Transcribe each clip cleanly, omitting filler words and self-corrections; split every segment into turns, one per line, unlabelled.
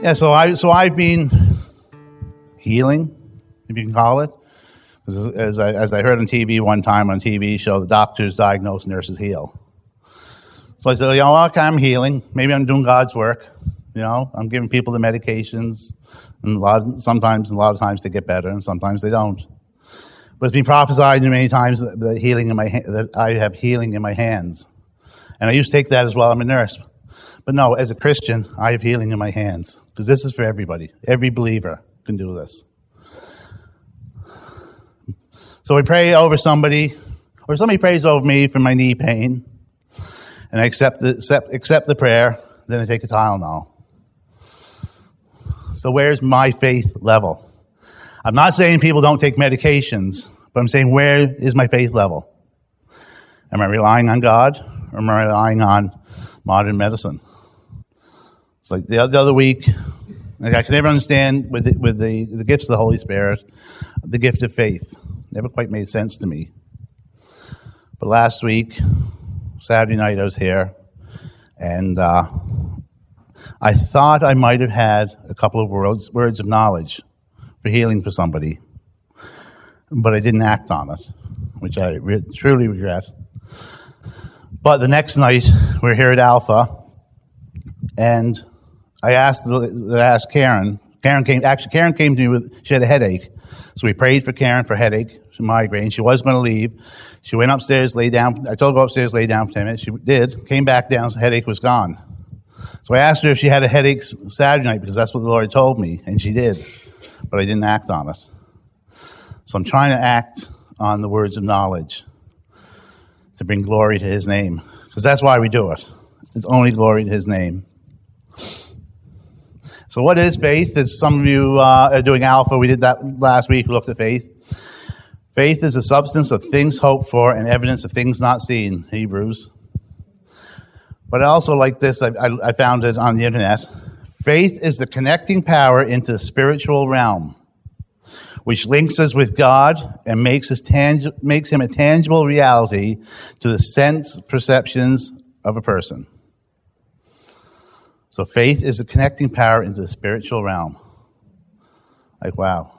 Yeah, so I've been healing, if you can call it. As I heard on TV one time on a TV show, the doctors diagnose, nurses heal. So I said, okay, I'm healing. Maybe I'm doing God's work. I'm giving people the medications, and a lot of times they get better, and sometimes they don't. But it's been prophesied many times that I have healing in my hands, and I used to take that as well. I'm a nurse, but no, as a Christian, I have healing in my hands because this is for everybody. Every believer can do this. So I pray over somebody, or somebody prays over me for my knee pain, and I accept the prayer. Then I take a Tylenol. So where's my faith level? I'm not saying people don't take medications, but I'm saying where is my faith level? Am I relying on God, or am I relying on modern medicine? It's like the other week, I could never understand with the gifts of the Holy Spirit, the gift of faith. Never quite made sense to me. But last week, Saturday night, I was here, and I thought I might have had a couple of words of knowledge for healing for somebody, but I didn't act on it, which I truly regret. But the next night, we're here at Alpha, and I asked Karen. Karen came to me she had a headache. So we prayed for Karen for headache, migraine. She was going to leave. She went upstairs, lay down. I told her to go upstairs, lay down for 10 minutes. She did. Came back down, the headache was gone. So I asked her if she had a headache Saturday night because that's what the Lord told me, and she did. But I didn't act on it. So I'm trying to act on the words of knowledge to bring glory to His name, because that's why we do it. It's only glory to His name. So what is faith? As some of you are doing Alpha, we did that last week, we looked at faith. Faith is the substance of things hoped for and evidence of things not seen, Hebrews. But I also like this, I found it on the internet. Faith is the connecting power into the spiritual realm, which links us with God and makes Him a tangible reality to the sense perceptions of a person. So faith is a connecting power into the spiritual realm. Like, wow.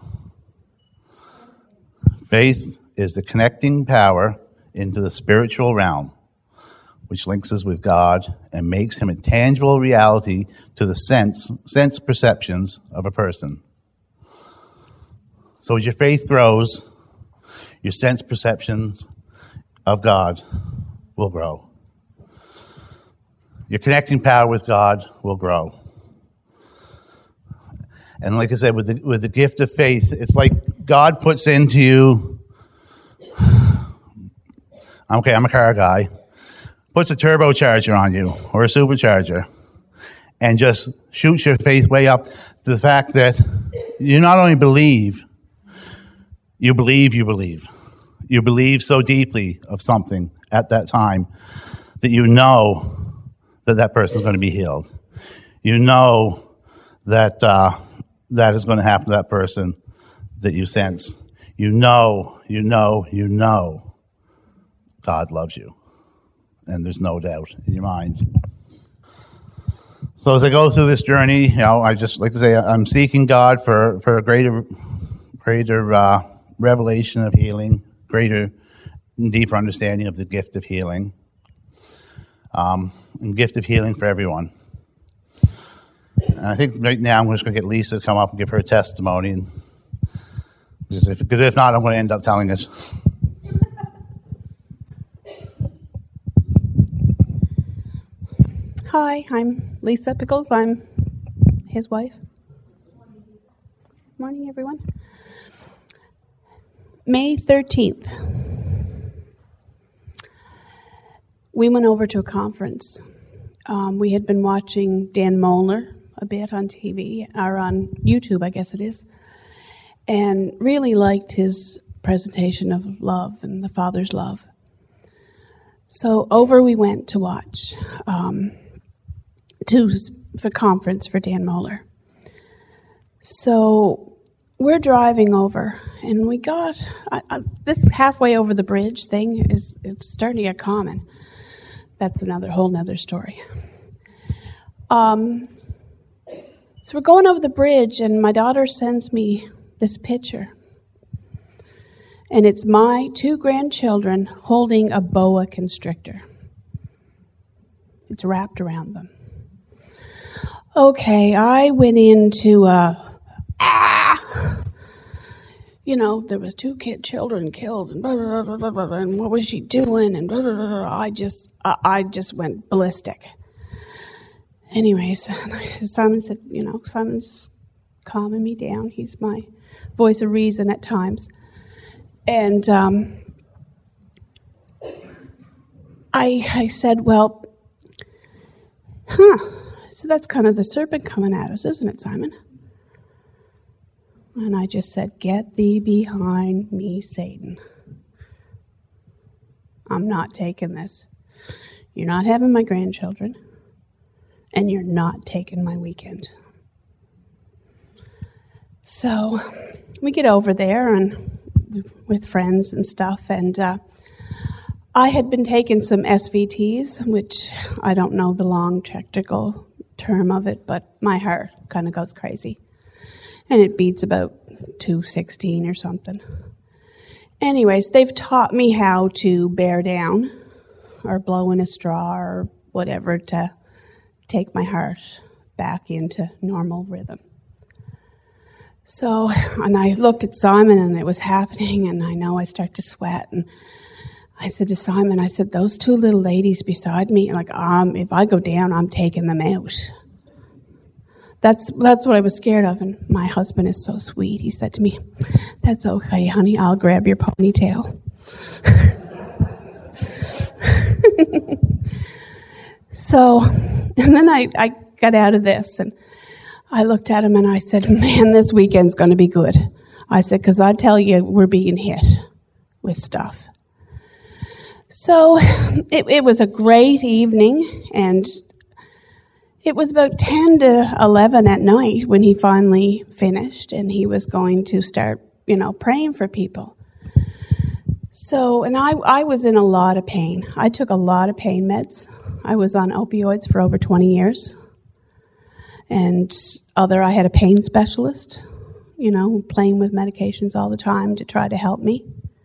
Faith is the connecting power into the spiritual realm, which links us with God and makes Him a tangible reality to the sense perceptions of a person. So as your faith grows, your sense perceptions of God will grow. Your connecting power with God will grow. And like I said, with the gift of faith, it's like God puts into you, okay, I'm a car guy, puts a turbocharger on you or a supercharger and just shoots your faith way up to the fact that you not only believe, you believe. You believe so deeply of something at that time that you know that person's going to be healed. You know that that is going to happen to that person that you sense. You know God loves you. And there's no doubt in your mind. So as I go through this journey, I just like to say I'm seeking God for a greater revelation of healing, greater and deeper understanding of the gift of healing. And gift of healing for everyone. And I think right now I'm just going to get Lisa to come up and give her testimony. Because if not, I'm going to end up telling it.
Hi, I'm Lisa Pickles. I'm his wife. Morning, everyone. May 13th. We went over to a conference. We had been watching Dan Mohler a bit on TV, or on YouTube, I guess it is, and really liked his presentation of love and the Father's love. So over we went to watch for conference for Dan Mohler. So we're driving over, and we got this halfway over the bridge thing it's starting to get common. That's whole nother story. So we're going over the bridge, and my daughter sends me this picture. And it's my 2 grandchildren holding a boa constrictor. It's wrapped around them. Okay, I went into there was 2 children killed, and blah, blah, blah, blah, blah, and what was she doing? And blah, blah, blah, blah. I just went ballistic. Anyways, Simon said, Simon's calming me down. He's my voice of reason at times. And I said, well, so that's kind of the serpent coming at us, isn't it, Simon? And I just said, get thee behind me, Satan. I'm not taking this. You're not having my grandchildren, and you're not taking my weekend. So we get over there and with friends and stuff, and I had been taking some SVTs, which I don't know the long technical term of it, but my heart kind of goes crazy. And it beats about 216 or something. Anyways, they've taught me how to bear down or blow in a straw or whatever to take my heart back into normal rhythm. So, and I looked at Simon and it was happening, and I know I start to sweat, and I said to Simon, those 2 little ladies beside me, if I go down, I'm taking them out. That's what I was scared of, and my husband is so sweet. He said to me, that's okay, honey, I'll grab your ponytail. So, and then I got out of this, and I looked at him and I said, man, this weekend's going to be good. I said, because I tell you, we're being hit with stuff. So it was a great evening, and it was about 10 to 11 at night when he finally finished, and he was going to start, praying for people. So, and I was in a lot of pain. I took a lot of pain meds. I was on opioids for over 20 years. And I had a pain specialist, playing with medications all the time to try to help me.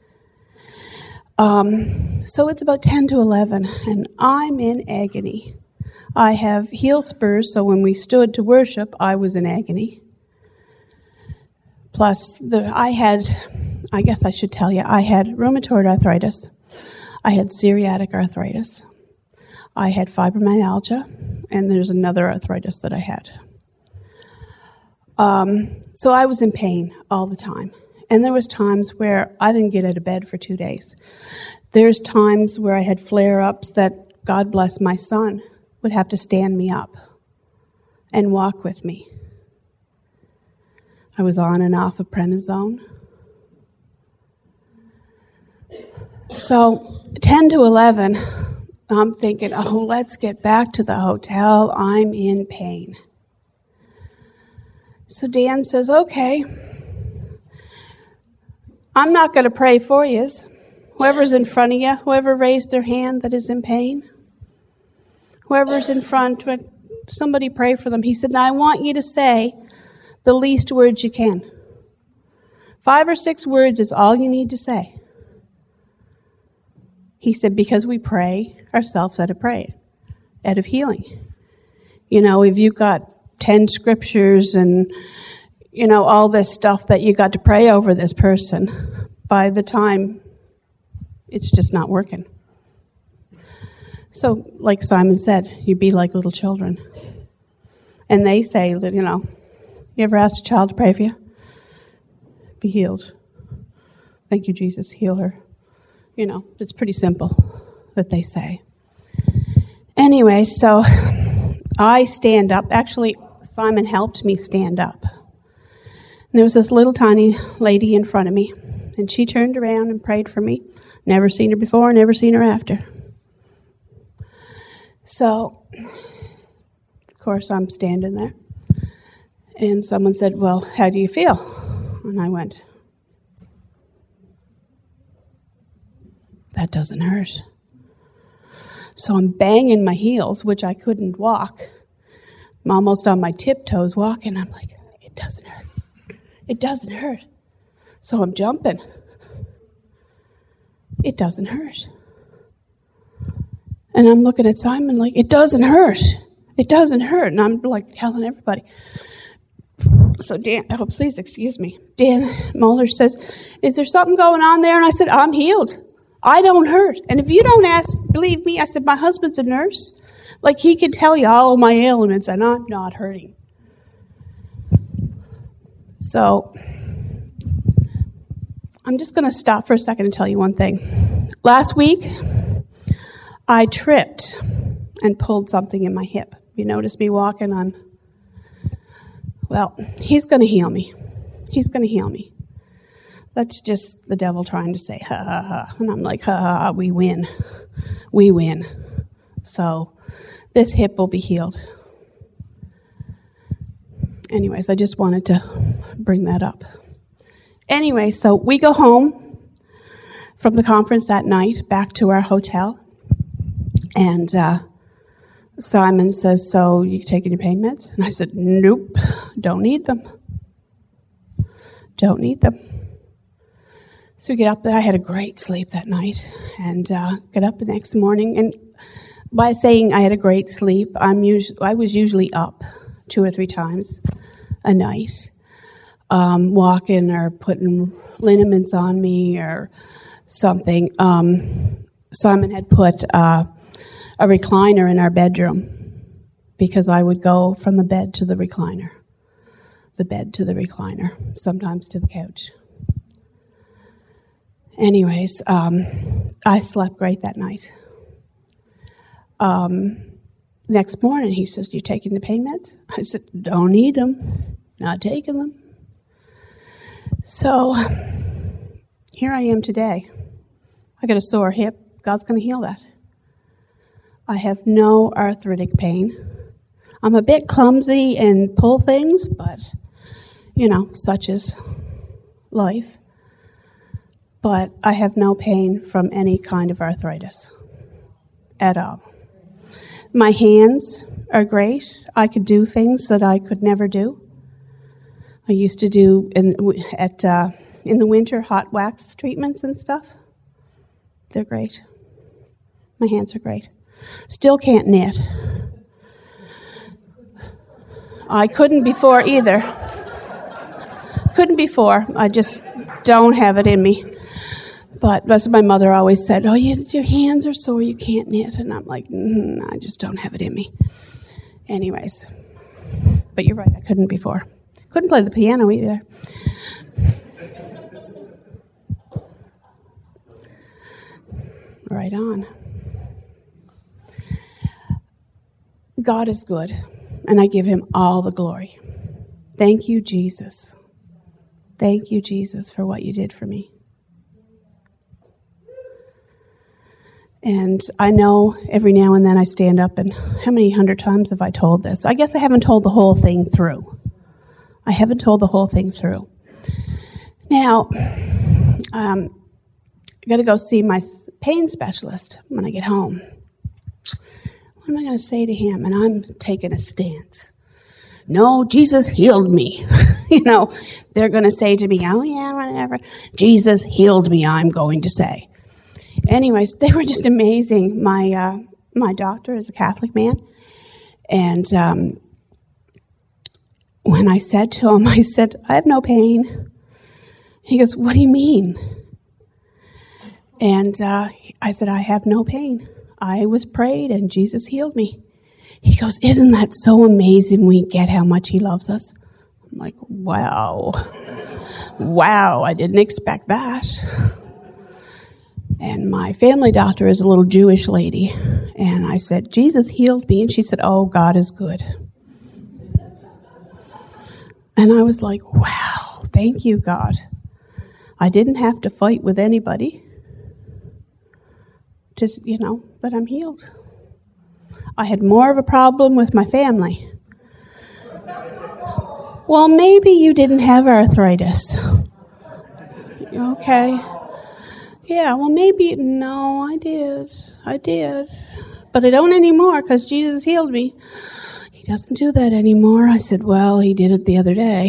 So it's about 10 to 11, and I'm in agony. I have heel spurs, so when we stood to worship, I was in agony. Plus, I had rheumatoid arthritis. I had psoriatic arthritis. I had fibromyalgia, and there's another arthritis that I had. So I was in pain all the time. And there was times where I didn't get out of bed for 2 days. There's times where I had flare-ups that, God bless my son, would have to stand me up and walk with me. I was on and off of prednisone. So 10 to 11, I'm thinking, let's get back to the hotel. I'm in pain. So Dan says, okay, I'm not going to pray for you. Whoever's in front of you, whoever raised their hand that is in pain, whoever's in front, somebody pray for them. He said, now I want you to say the least words you can. 5 or 6 words is all you need to say. He said, because we pray ourselves out of healing. If you've got 10 scriptures and, all this stuff that you got to pray over this person, by the time it's just not working. So, like Simon said, you be like little children. And they say, you ever asked a child to pray for you? Be healed. Thank you, Jesus. Heal her. It's pretty simple that they say. Anyway, so I stand up. Actually, Simon helped me stand up. And there was this little tiny lady in front of me, and she turned around and prayed for me. Never seen her before, never seen her after. So, of course, I'm standing there. And someone said, well, how do you feel? And I went, that doesn't hurt. So I'm banging my heels, which I couldn't walk. I'm almost on my tiptoes walking. I'm like, it doesn't hurt. It doesn't hurt. So I'm jumping. It doesn't hurt. And I'm looking at Simon like, it doesn't hurt. It doesn't hurt. And I'm like telling everybody. So please excuse me. Dan Moeller says, is there something going on there? And I said, I'm healed. I don't hurt. And if you don't believe me, I said, my husband's a nurse. Like, he could tell you all my ailments, and I'm not hurting. So, I'm just going to stop for a second and tell you one thing. Last week, I tripped and pulled something in my hip. You noticed me walking on... Well, he's going to heal me. He's going to heal me. That's just the devil trying to say, ha, ha, ha. And I'm like, ha, ha, ha, we win. We win. So, this hip will be healed. Anyways, I just wanted to bring that up. Anyway, so we go home from the conference that night, back to our hotel. And Simon says, so you taking your pain meds? And I said, nope, don't need them. Don't need them. So we get up there. I had a great sleep that night. And get up the next morning. And by saying I had a great sleep, I was usually up 2 or 3 times a night, walking or putting liniments on me or something. Simon had put a recliner in our bedroom because I would go from the bed to the recliner, sometimes to the couch. Anyways, I slept great that night. Next morning, he says, you taking the pain meds? I said, don't need them. Not taking them. So, here I am today. I got a sore hip. God's going to heal that. I have no arthritic pain. I'm a bit clumsy and pull things, but, such is life. But I have no pain from any kind of arthritis at all. My hands are great. I could do things that I could never do. I used to do in the winter hot wax treatments and stuff. They're great. My hands are great. Still can't knit. I couldn't before either. Couldn't before. I just don't have it in me. But that's what my mother always said, your hands are sore, you can't knit. And I'm like, I just don't have it in me. Anyways. But you're right, I couldn't before. Couldn't play the piano either. Right on. God is good, and I give him all the glory. Thank you, Jesus. Thank you, Jesus, for what you did for me. And I know every now and then I stand up and how many 100 times have I told this? I guess I haven't told the whole thing through. Now, I got to go see my pain specialist when I get home. What am I going to say to him? And I'm taking a stance. No, Jesus healed me. They're going to say to me, oh yeah, whatever. Jesus healed me, I'm going to say. Anyways, they were just amazing. My doctor is a Catholic man. And when I said to him, I said, I have no pain. He goes, what do you mean? And I said, I have no pain. I was prayed and Jesus healed me. He goes, isn't that so amazing we get how much he loves us? I'm like, wow. Wow, I didn't expect that. And my family doctor is a little Jewish lady. And I said, Jesus healed me. And she said, oh, God is good. And I was like, wow, thank you, God. I didn't have to fight with anybody. But I'm healed. I had more of a problem with my family. Well, maybe you didn't have arthritis. Okay. Yeah, well, no, I did. But I don't anymore because Jesus healed me. He doesn't do that anymore. I said, well, he did it the other day.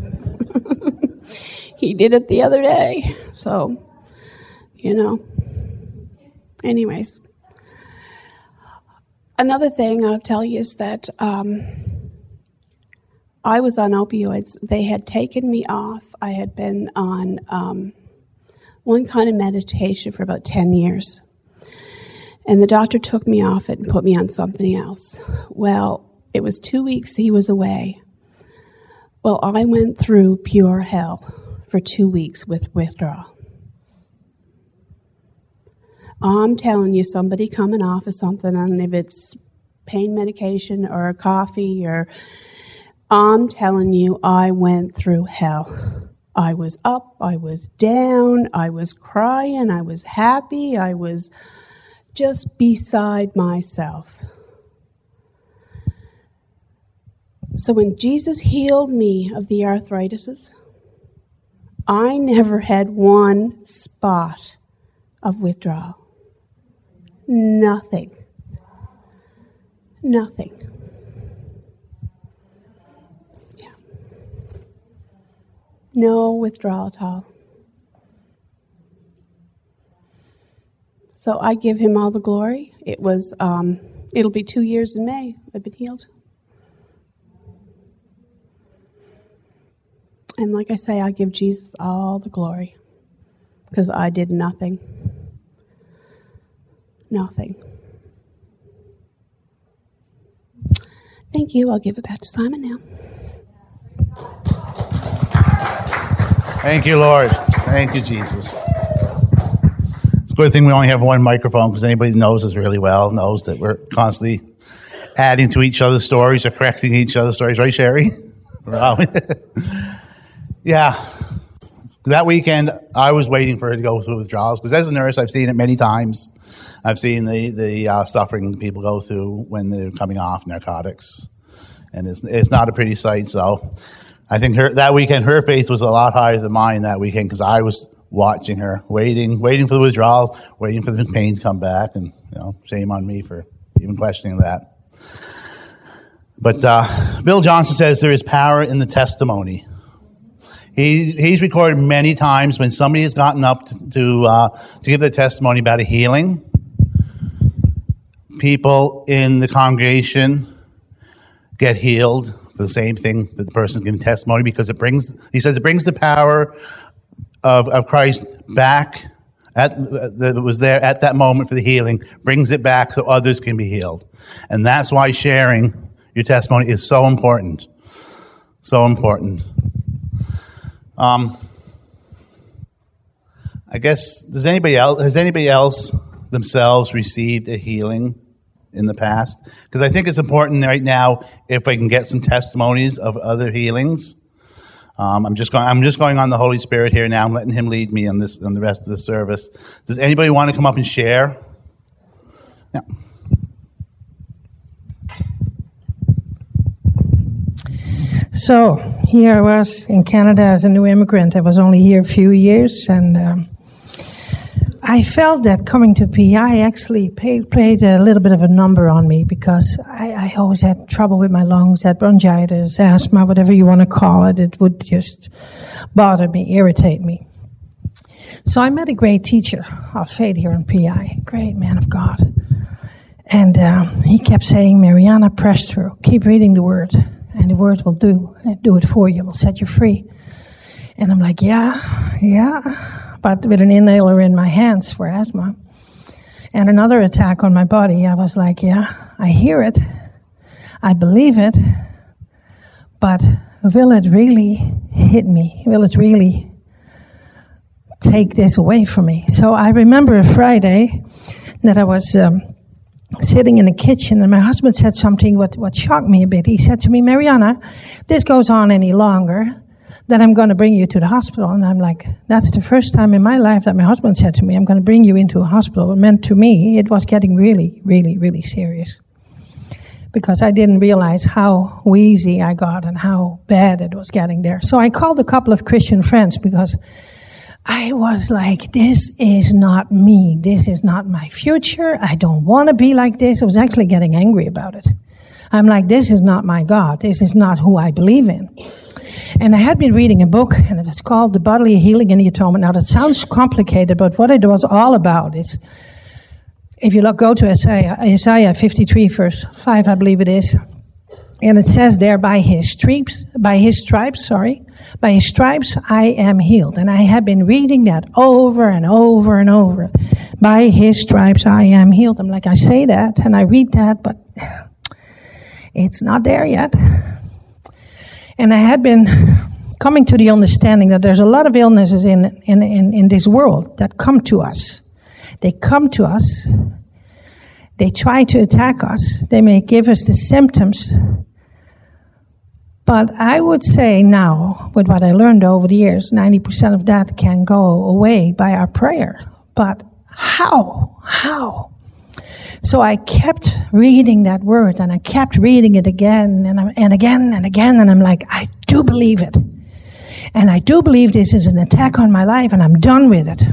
He did it the other day. So, anyways. Another thing I'll tell you is that I was on opioids. They had taken me off. I had been on one kind of medication for about 10 years. And the doctor took me off it and put me on something else. Well, it was 2 weeks he was away. Well, I went through pure hell for 2 weeks with withdrawal. I'm telling you, somebody coming off of something, and if it's pain medication or coffee, I'm telling you, I went through hell. I was up, I was down, I was crying, I was happy, I was just beside myself. So when Jesus healed me of the arthritis, I never had one spot of withdrawal. Nothing. Yeah. No withdrawal at all. So I give him all the glory. It'll be 2 years in May I've been healed. And like I say, I give Jesus all the glory because I did nothing. Nothing. Thank you. I'll give it back to Simon now.
Thank you, Lord. Thank you, Jesus. It's a good thing we only have one microphone because anybody that knows us really well knows that we're constantly adding to each other's stories or correcting each other's stories. Right, Sherry? Yeah. That weekend, I was waiting for her to go through withdrawals because as a nurse, I've seen it many times. I've seen the suffering people go through when they're coming off narcotics. And it's not a pretty sight. So I think that weekend, her faith was a lot higher than mine that weekend because I was watching her, waiting for the withdrawals, waiting for the pain to come back. And, shame on me for even questioning that. But Bill Johnson says there is power in the testimony. He's recorded many times when somebody has gotten up to give their testimony about a healing. People in the congregation get healed for the same thing that the person's giving testimony because it brings the power of Christ back that was there at that moment for the healing, brings it back so others can be healed. And that's why sharing your testimony is so important. So important. I guess, has anybody else themselves received a healing in the past? Because I think it's important right now if I can get some testimonies of other healings. I'm just going on the Holy Spirit here now. I'm letting him lead me on the rest of the service. Does anybody want to come up and share? Yeah.
So here I was in Canada as a new immigrant. I was only here a few years, and I felt that coming to PI actually played a little bit of a number on me because I always had trouble with my lungs, had bronchitis, asthma, whatever you want to call it. It would just bother me, irritate me. So I met a great teacher of faith here in PI, great man of God. And he kept saying, Mariana, press through, keep reading the Word. And the Word will do it for you, will set you free. And I'm like, yeah, but with an inhaler in my hands for asthma and another attack on my body, I was like, yeah, I hear it, I believe it, but will it really hit me? Will it really take this away from me? So I remember a Friday that I was sitting in the kitchen, and my husband said something what shocked me a bit. He said to me, Mariana, if this goes on any longer, then I'm going to bring you to the hospital. And I'm like, that's the first time in my life that my husband said to me, I'm going to bring you into a hospital. It meant to me it was getting really, really, really serious. Because I didn't realize how wheezy I got and how bad it was getting there. So I called a couple of Christian friends because I was like, this is not me. This is not my future. I don't want to be like this. I was actually getting angry about it. I'm like, this is not my God. This is not who I believe in. And I had been reading a book, and it was called The Bodily Healing in the Atonement. Now, that sounds complicated, but what it was all about is, if you go to Isaiah 53, verse 5, I believe it is, and it says there, by his stripes, I am healed. And I have been reading that over and over and over. By his stripes, I am healed. I'm like, I say that, and I read that, but it's not there yet. And I had been coming to the understanding that there's a lot of illnesses in this world that come to us. They come to us. They try to attack us. They may give us the symptoms. But I would say now, with what I learned over the years, 90% of that can go away by our prayer. But how? How? So I kept reading that word, and I kept reading it again and again and again, and I'm like, I do believe it. And I do believe this is an attack on my life, and I'm done with it.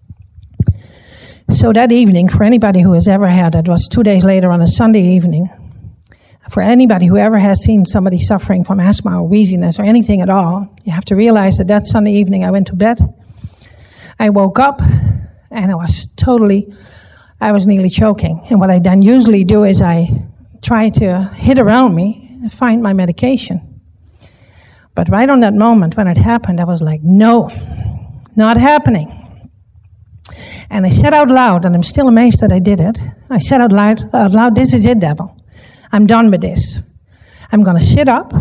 So that evening, for anybody who has ever had, it was 2 days later on a Sunday evening, for anybody who ever has seen somebody suffering from asthma or wheeziness or anything at all, you have to realize that Sunday evening I went to bed. I woke up, and I was nearly choking. And what I then usually do is I try to hit around me and find my medication. But right on that moment when it happened, I was like, no, not happening. And I said out loud, and I'm still amazed that I did it. I said out loud, this is it, devil. I'm done with this. I'm going to sit up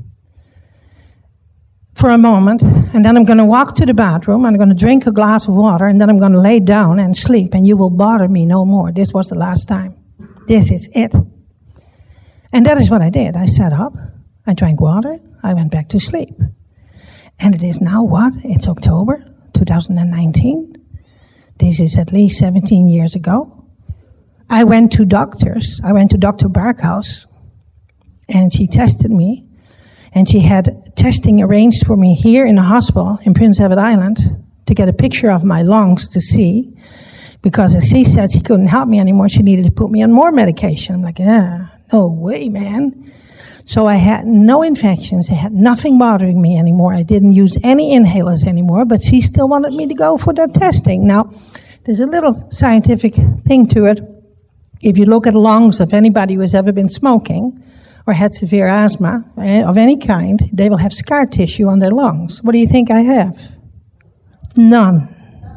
for a moment, and then I'm going to walk to the bathroom, and I'm going to drink a glass of water, and then I'm going to lay down and sleep, and you will bother me no more. This was the last time. This is it. And that is what I did. I sat up, I drank water, I went back to sleep. And it is now what? It's October 2019. This is at least 17 years ago. I went to doctors. I went to Dr. Barkhouse, and she tested me. And she had testing arranged for me here in the hospital in Prince Edward Island to get a picture of my lungs to see. Because as she said she couldn't help me anymore, she needed to put me on more medication. I'm like, no way, man. So I had no infections. I had nothing bothering me anymore. I didn't use any inhalers anymore, but she still wanted me to go for that testing. Now, there's a little scientific thing to it. If you look at lungs of anybody who has ever been smoking or had severe asthma of any kind, they will have scar tissue on their lungs. What do you think I have? None.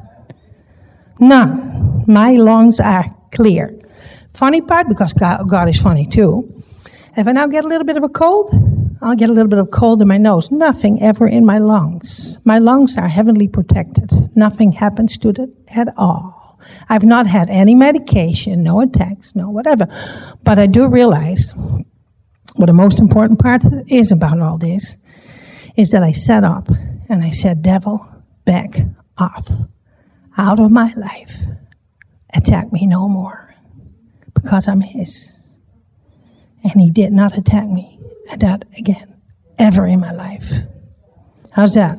None. My lungs are clear. Funny part, because God is funny too. If I now get a little bit of a cold, I'll get a little bit of cold in my nose. Nothing ever in my lungs. My lungs are heavenly protected. Nothing happens to them at all. I've not had any medication, no attacks, no whatever. But I do realize what the most important part is about all this is that I sat up and I said, devil, back off. Out of my life. Attack me no more. Because I'm his. And he did not attack me at that again, ever in my life. How's that?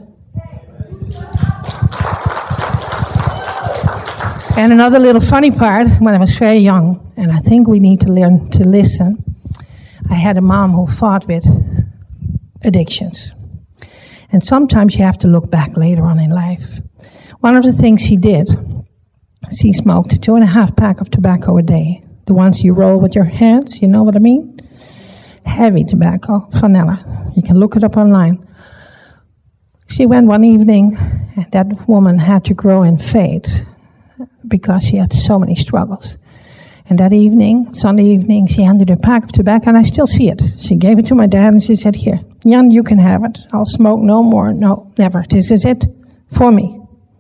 And another little funny part, when I was very young, and I think we need to learn to listen, I had a mom who fought with addictions. And sometimes you have to look back later on in life. One of the things she did, she smoked 2.5 packs of tobacco a day. The ones you roll with your hands, you know what I mean? Heavy tobacco, vanilla. You can look it up online. She went one evening, and that woman had to grow in faith because she had so many struggles. And that evening, Sunday evening, she handed her pack of tobacco, and I still see it. She gave it to my dad, and she said, here, Jan, you can have it. I'll smoke no more. No, never. This is it for me.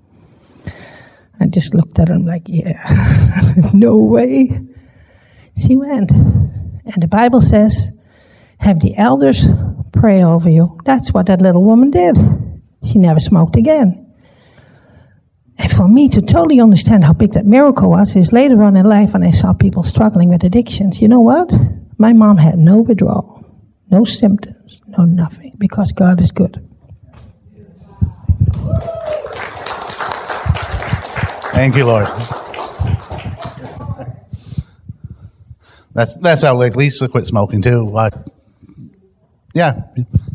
I just looked at her and I'm like, yeah, no way. She went. And the Bible says, have the elders pray over you. That's what that little woman did. She never smoked again. And for me to totally understand how big that miracle was is later on in life when I saw people struggling with addictions. You know what? My mom had no withdrawal, no symptoms, no nothing, because God is good.
Thank you, Lord. That's how like Lisa quit smoking too. But yeah.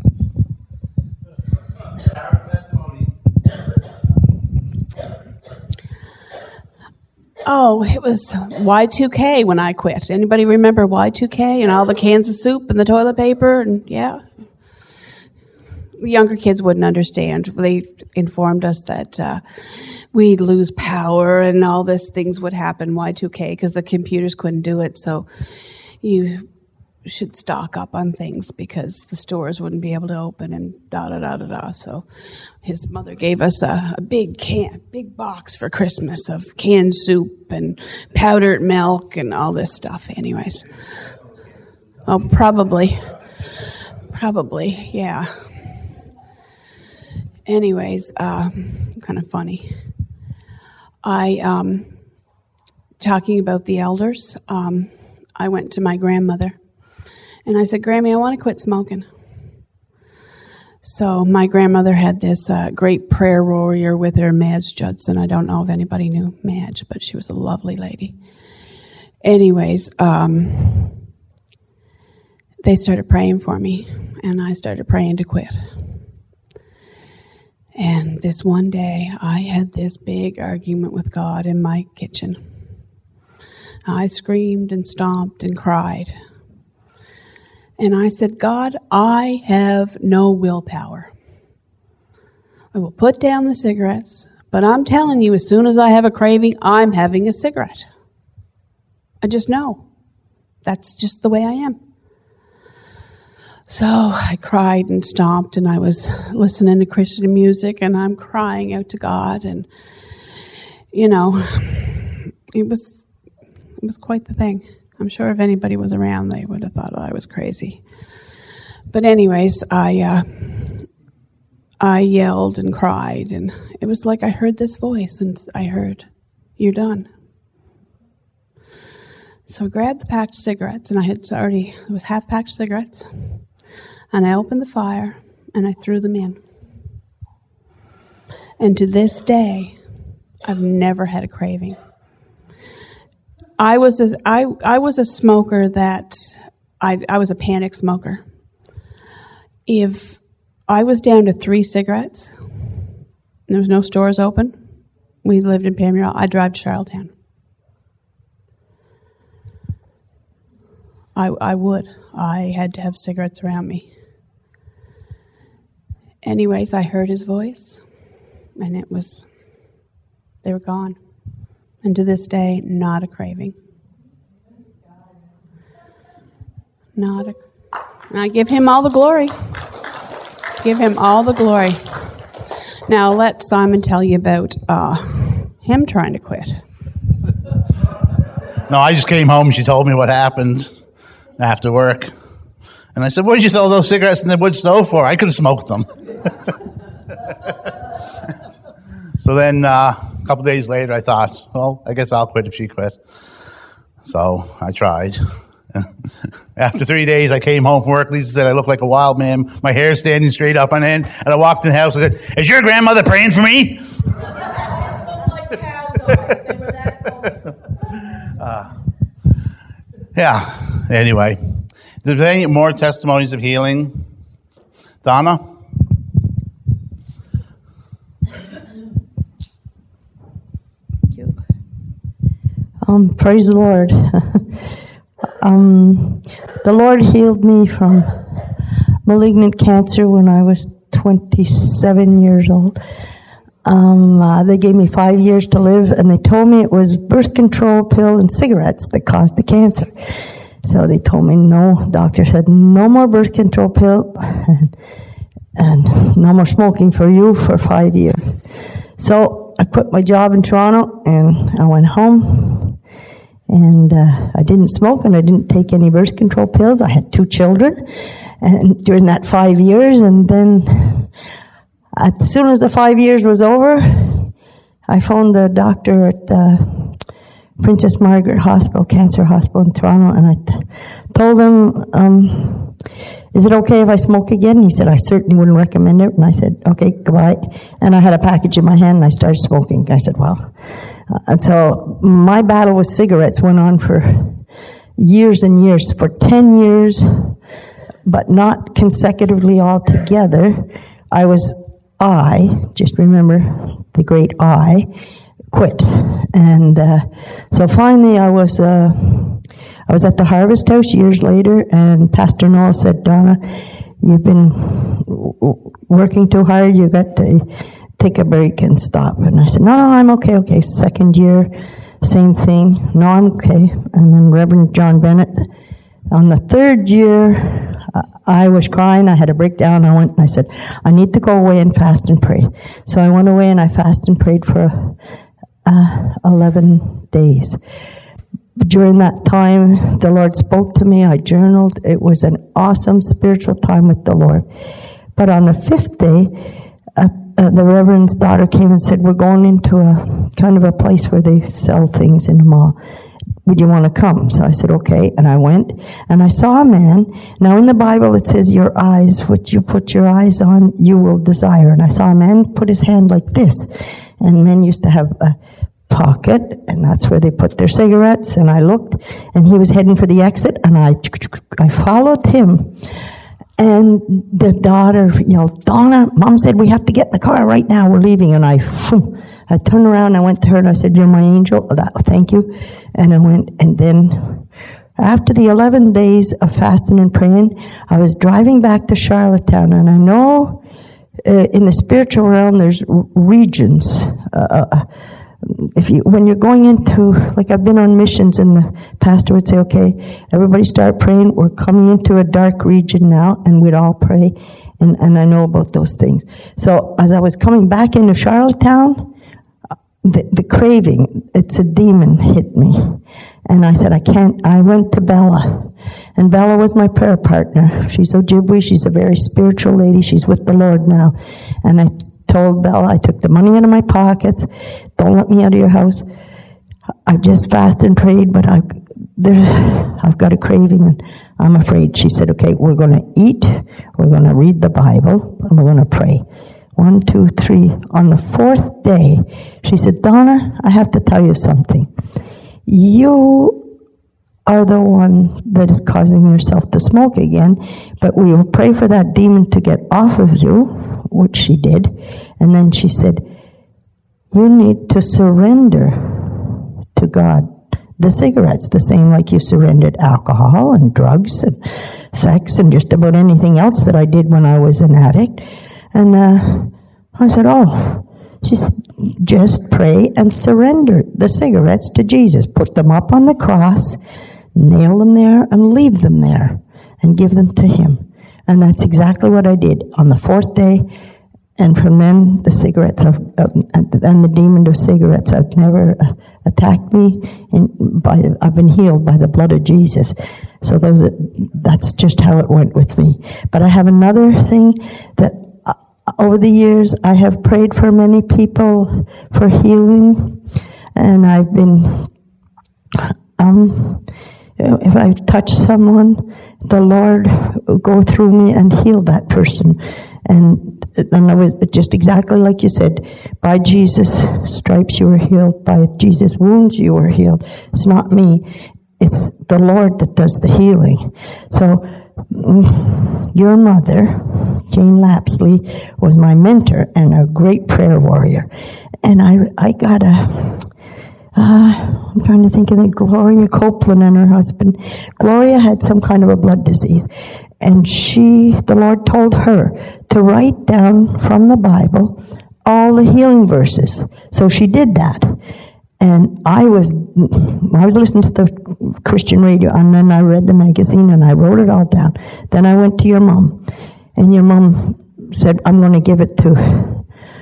Oh, it was Y2K when I quit. Anybody remember Y2K and all the cans of soup and the toilet paper? And yeah. The younger kids wouldn't understand. They informed us that we'd lose power and all these things would happen, Y2K, because the computers couldn't do it. So you should stock up on things because the stores wouldn't be able to open and da-da-da-da-da. So his mother gave us a big box for Christmas of canned soup and powdered milk and all this stuff. Anyways. Oh, probably, yeah. Anyways, kind of funny. Talking about the elders, I went to my grandmother and I said, Grammy, I want to quit smoking. So my grandmother had this great prayer warrior with her, Madge Judson. I don't know if anybody knew Madge, but she was a lovely lady. Anyways, they started praying for me and I started praying to quit. And this one day, I had this big argument with God in my kitchen. I screamed and stomped and cried. And I said, God, I have no willpower. I will put down the cigarettes, but I'm telling you, as soon as I have a craving, I'm having a cigarette. I just know. That's just the way I am. So I cried and stomped, and I was listening to Christian music, and I'm crying out to God, and, it was quite the thing. I'm sure if anybody was around, they would have thought I was crazy. But anyways, I yelled and cried, and it was like I heard this voice, and I heard, you're done. So I grabbed the packed cigarettes, and it was half-packed cigarettes, and I opened the fire, and I threw them in. And to this day, I've never had a craving. I was a smoker that I was a panic smoker. If I was down to 3 cigarettes, and there was no stores open, we lived in Pamela, I'd drive to Charlottetown. I would. I had to have cigarettes around me. Anyways, I heard his voice, and they were gone. And to this day, not a craving. And I give him all the glory. Give him all the glory. Now let Simon tell you about him trying to quit.
No, I just came home. She told me what happened after work. And I said, what did you throw those cigarettes in the wood stove for? I could have smoked them. So then a couple days later, I thought, well, I guess I'll quit if she quit. So I tried. After 3 days, I came home from work. Lisa said I looked like a wild man. My hair standing straight up on end. And I walked in the house and said, is your grandmother praying for me?
Like cow's eyes. They were that
Yeah. Anyway, there's any more testimonies of healing? Donna?
Praise the Lord. The Lord healed me from malignant cancer when I was 27 years old. They gave me 5 years to live, and they told me it was birth control pill and cigarettes that caused the cancer. So they told me no. Doctor said no more birth control pill and no more smoking for you for 5 years. So I quit my job in Toronto, and I went home. And I didn't smoke, and I didn't take any birth control pills. I had 2 children and during that 5 years. And then as soon as the 5 years was over, I phoned the doctor at the Princess Margaret Hospital, Cancer Hospital in Toronto, and I told him, is it okay if I smoke again? He said, I certainly wouldn't recommend it. And I said, okay, goodbye. And I had a package in my hand, and I started smoking. I said, well... And so my battle with cigarettes went on for years and years, for 10 years, but not consecutively all together. Just remember the great I, quit. And so finally I was at the Harvest House years later, and Pastor Noel said, Donna, you've been working too hard, you got to take a break and stop. And I said, no, I'm okay. Second year, same thing. No, I'm okay. And then Reverend John Bennett, on the third year, I was crying. I had a breakdown. I went and I said, I need to go away and fast and pray. So I went away and I fasted and prayed for 11 days. During that time, the Lord spoke to me. I journaled. It was an awesome spiritual time with the Lord. But on the fifth day, the Reverend's daughter came and said, we're going into a kind of a place where they sell things in the mall. Would you want to come? So I said, okay. And I went, and I saw a man. Now in the Bible it says, your eyes, what you put your eyes on, you will desire. And I saw a man put his hand like this. And men used to have a pocket, and that's where they put their cigarettes. And I looked, and he was heading for the exit, and I followed him. And the daughter yelled, Donna, Mom said we have to get in the car right now. We're leaving. And I turned around, I went to her, and I said, you're my angel. Thank you. And I went, and then after the 11 days of fasting and praying, I was driving back to Charlottetown, and I know in the spiritual realm there's regions. When you're going into, like I've been on missions, and the pastor would say, okay, everybody start praying. We're coming into a dark region now, and we'd all pray. And I know about those things. So as I was coming back into Charlottetown, the craving, it's a demon, hit me. And I said, I went to Bella. And Bella was my prayer partner. She's Ojibwe. She's a very spiritual lady. She's with the Lord now. And I told Bella, I took the money out of my pockets. Don't let me out of your house. I just fasted and prayed, but I've got a craving, and I'm afraid. She said, okay, we're going to eat, we're going to read the Bible, and we're going to pray. 1, 2, 3. On the fourth day, she said, Donna, I have to tell you something. You are the one that is causing yourself to smoke again, but we will pray for that demon to get off of you, which she did. And then she said, you need to surrender to God the cigarettes, the same like you surrendered alcohol and drugs and sex and just about anything else that I did when I was an addict. And I said, she said, just pray and surrender the cigarettes to Jesus. Put them up on the cross, nail them there, and leave them there, and give them to Him. And that's exactly what I did on the fourth day. And from then, the cigarettes and the demon of cigarettes have never attacked me. I've been healed by the blood of Jesus. So that's just how it went with me. But I have another thing that over the years I have prayed for many people for healing, and I've been if I touch someone, the Lord will go through me and heal that person. And I was just exactly like you said, by Jesus' stripes you were healed, by Jesus' wounds you were healed. It's not me, it's the Lord that does the healing. So your mother, Jane Lapsley, was my mentor and a great prayer warrior. And I got I'm trying to think of it, Gloria Copeland and her husband. Gloria had some kind of a blood disease. And the Lord told her to write down from the Bible all the healing verses. So she did that. And I was listening to the Christian radio, and then I read the magazine, and I wrote it all down. Then I went to your mom, and your mom said, I'm going to give it to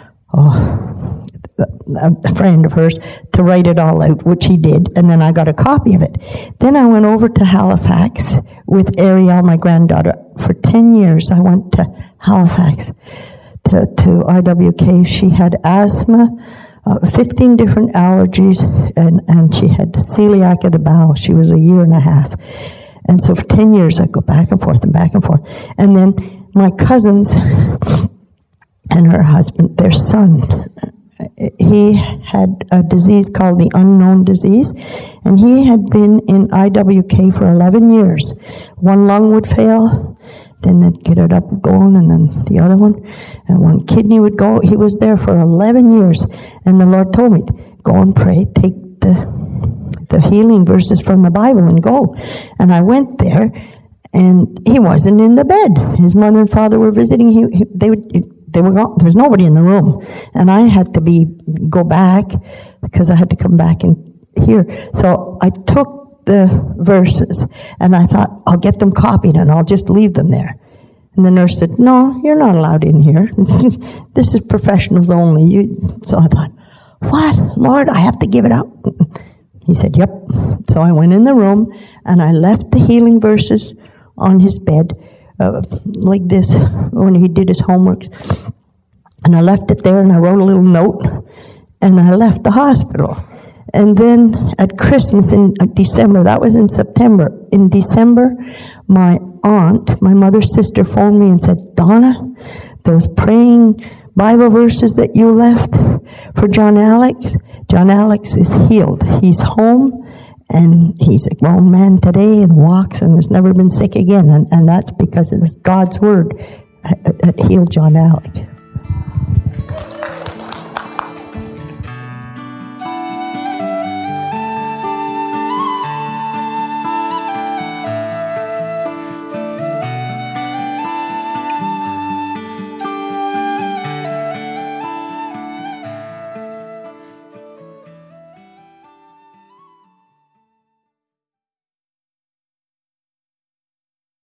a friend of hers to write it all out, which he did, and then I got a copy of it. Then I went over to Halifax with Ariel, my granddaughter. For 10 years, I went to Halifax to IWK. She had asthma, 15 different allergies, and she had celiac of the bowel. She was 1.5 years. And so for 10 years, I'd go back and forth and back and forth. And then my cousins and her husband, their son, he had a disease called the unknown disease, and he had been in IWK for 11 years. One lung would fail, then they'd get it up going, and then the other one, and one kidney would go. He was there for 11 years, and the Lord told me, go and pray, take the healing verses from the Bible and go. And I went there, and he wasn't in the bed. His mother and father were visiting. They were gone. There was nobody in the room, and I had to go back because I had to come back in here. So I took the verses, and I thought, I'll get them copied, and I'll just leave them there. And the nurse said, no, you're not allowed in here. This is professionals only. So I thought, what? Lord, I have to give it up. He said, yep. So I went in the room, and I left the healing verses on his bed, like this, when he did his homework. And I left it there, and I wrote a little note, and I left the hospital. And then at Christmas in December, that was in September, in December, my aunt, my mother's sister, phoned me and said, Donna, those praying Bible verses that you left for John Alex is healed. He's home, and he's a grown man today and walks and has never been sick again. And that's because it was God's word that healed John Alex.